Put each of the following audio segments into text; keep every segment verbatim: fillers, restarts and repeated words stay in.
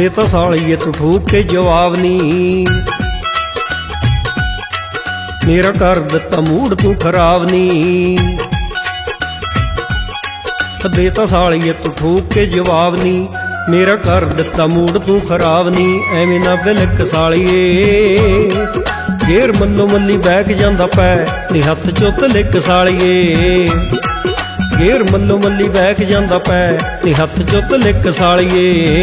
देता सालिए तू ठोक के जवाब नी, मेरा कर दिता मूड तू खराब नी। देता सालिए तू ठोक के जवाब नी, मेरा कर दिता मूड तू खराब नी। एवें ना बिलक सालिए, घेर मल्लो मल्ली बैक जांदा पै नी हथ चुत लिक सालिए। घेर मल्लो मल्ली बैक जांदा पै नी हथ चुत लिक सालिए।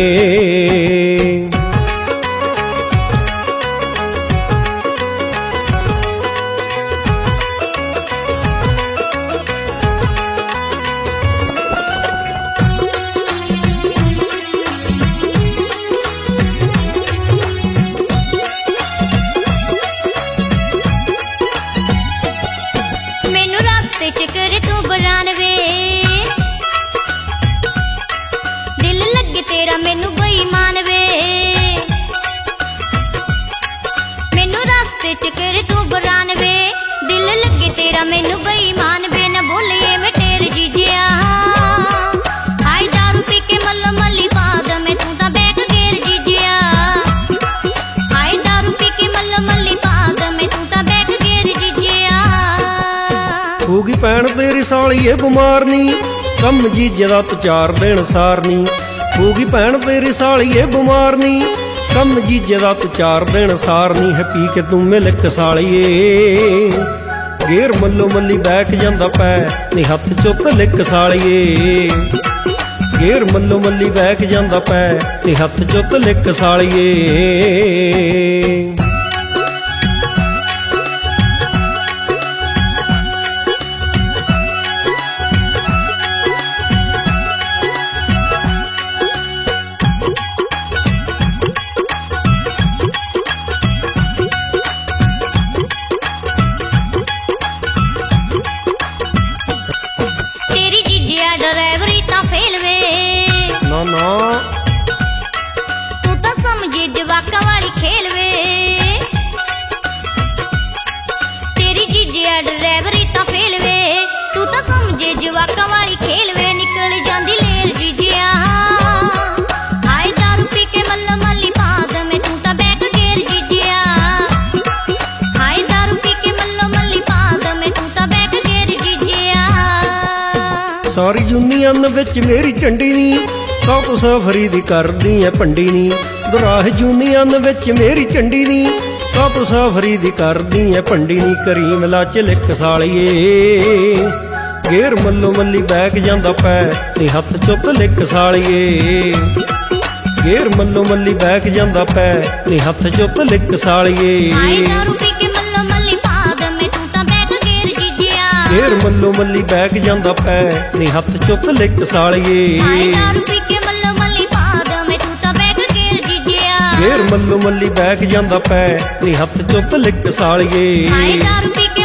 चक्कर तू बरानवे, दिल लगे तेरा मैनू बेईमान वे। मैनू रास्ते चक्कर तू बरानवे, दिल लगे तेरा मैनू बेईमान वे। न बोलिए मैं टेर जीजिया, हाय दारू पी के मल्लो मल्ली पाद में तू ता बैठ गेर जीजिया। हाय दारू पी के मल्लो मल्ली पाद में तू ता बैठ गेर जीजिया। होगी भैन तेरी सालिए बमार नी, कम जीजे दा तू चार दिन सारनी। होगी भैन तेरी सालिए बमार नी, कम जीजे दा तू चार दिन सारनी। है पी के तू मिलक सालिए, घेर मल्लो मल्ली बैक जांदा पै नी हथ चुत लिक सालिए। घेर मल्लो मल्ली बैक जांदा पै नी हथ चुत लिक सालिए। ड्राइवरी ता फेल वे, ना ना तू तो समझे जवाका वाली खेल वे। तेरी जीजिया ड्राइवरी ता फेल वे, तू तो समझे जवाका वाली खेल वे। निकल जांदी लेर जीजिया, हाय दारू पी के मल्लो मल्ली पाद में तू ता बैठ गेर जीजिया। हाय दारू पी के मल्लो मल्ली पाद में तू ता बैठ गेर जीजिया। सारी यूनियन विच मेरी झंडी नी, तो मुसाफरी दी करदी है भंडी नी। दुराह यूनियन विच मेरी झंडी नी, तो मुसाफरी दी करदी है भंडी नी। करीम लाच लिक सालिए, घेर मल्लो मल्ली बैक जांदा पै नी हथ चुत लिक सालिए। घेर मल्लो मल्ली बैक जांदा पै नी हथ चुत लिक सालिए। घेर मल्लो मल्ली बैक जांदा पै नी हथ चुत लिक सालिए। घेर मल्लो मल्ली बैक जांदा पै नी हथ चुत लिक सालिए।